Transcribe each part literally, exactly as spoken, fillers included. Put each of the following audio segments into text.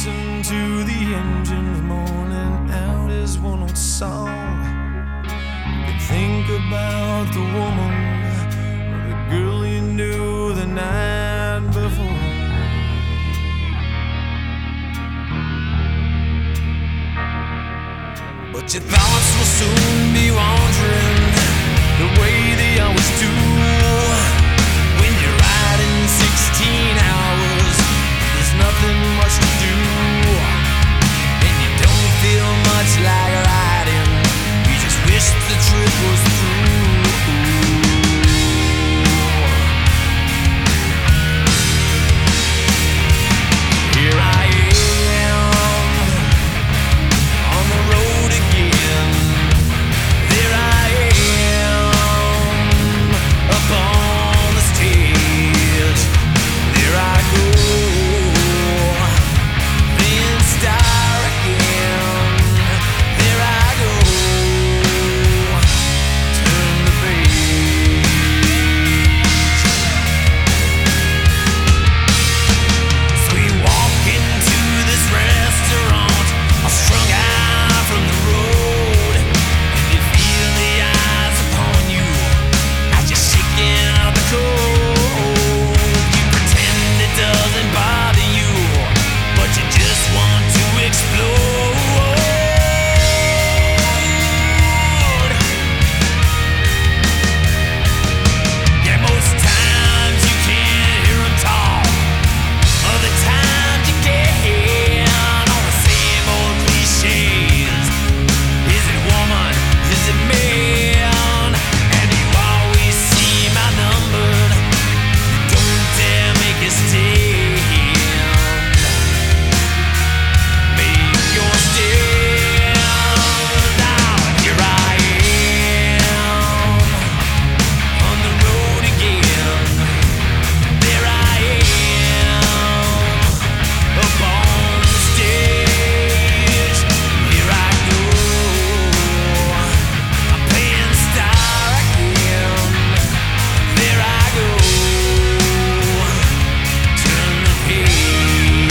listen to the engines moaning out his one old song. You think about the woman or the girl you knew the night before. But your thoughts will soon be wandering the way they always do. When you're riding sixteen hours, there's nothing much to do, and you don't feel much like riding. You just wish the trip was through. Here I am on the road again. There I am up on the stage. There I go, playing star again. There I go, turn the page. So we walk into this restaurant, all strung out from the road, and you feel the eyes upon you as you're shaking out the cold. You pretend it doesn't bother you, but you just want to explode. Yeah, most times you can't hear 'em talk. Other times you can, all the same old cliches. Is it woman? Is it man? And you always seem outnumbered. You don't dare make a stand. Make your stand. Now here I am on the road again. There I am up on the stage. Here I go, I'm playing star again. There I go, turn the page.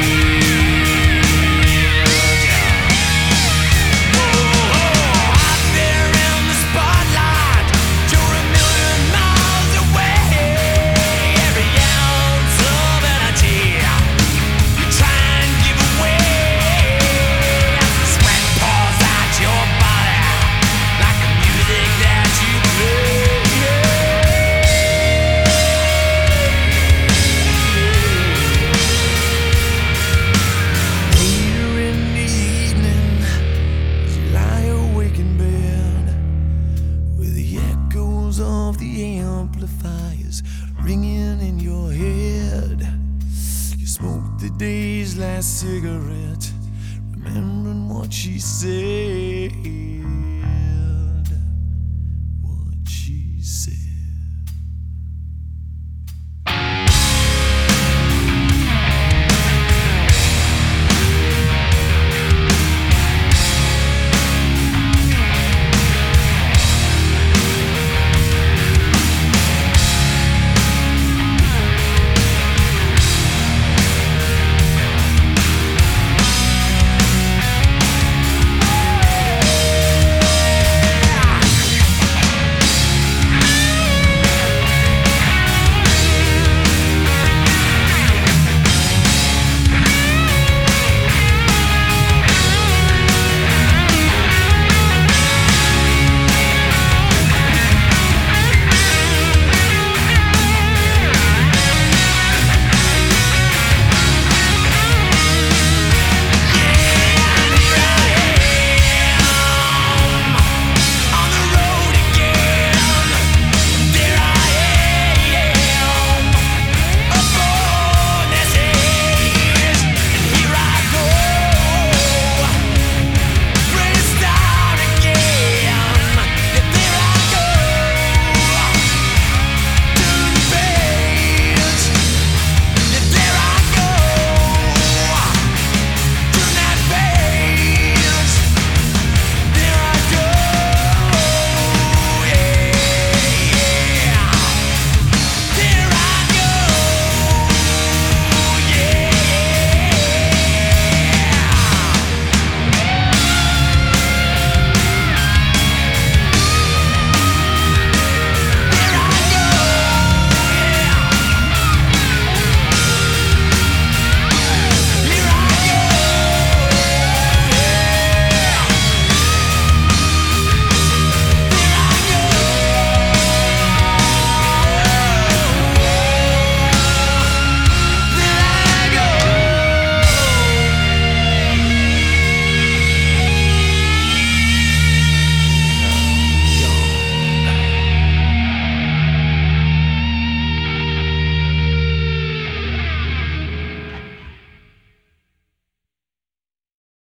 Whoa, out there in the spotlight, you're a million miles away. Every ounce of energy you try and give away as the sweat pours out your body like the music that you play. Later in the evening, as you lie awake in bed, with the echoes of the amplifiers ringing in your head, you smoke the day's last cigarette, remembering what she said.